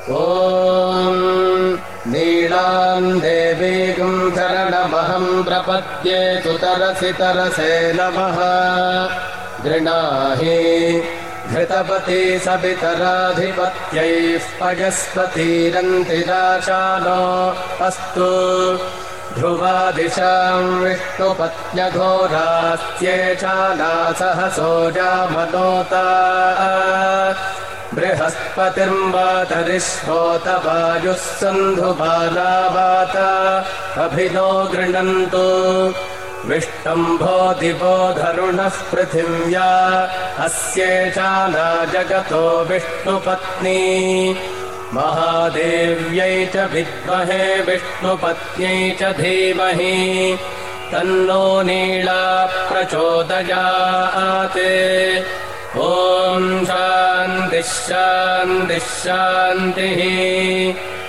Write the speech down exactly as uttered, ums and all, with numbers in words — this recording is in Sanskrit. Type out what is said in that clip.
ॐ नीलाम् देवीम् शरणमहम् प्रपद्ये सुतरसि तरसे नमः। गृणाहि घृतपति सवितराधिपत्यैः पयस्पतिरन्तिराशानो अस्तु। ध्रुवादिशाम् विष्णुपत्न्यघोरास्त्येषानासहसोजामनोता। बृहस्पतिर्वातरिश्वोत वायुः सन्धुबालावात अभिनो गृणन्तु। विष्टम्भो दिवो धरुणः पृथिव्या अस्येषाना जगतो विष्णुपत्नी। महादेव्यै च विद्महे विष्णुपत्न्यै च धीमहि तन्नो नीला प्रचोदयात्। ॐ शान्तिः शान्तिः शान्तिः।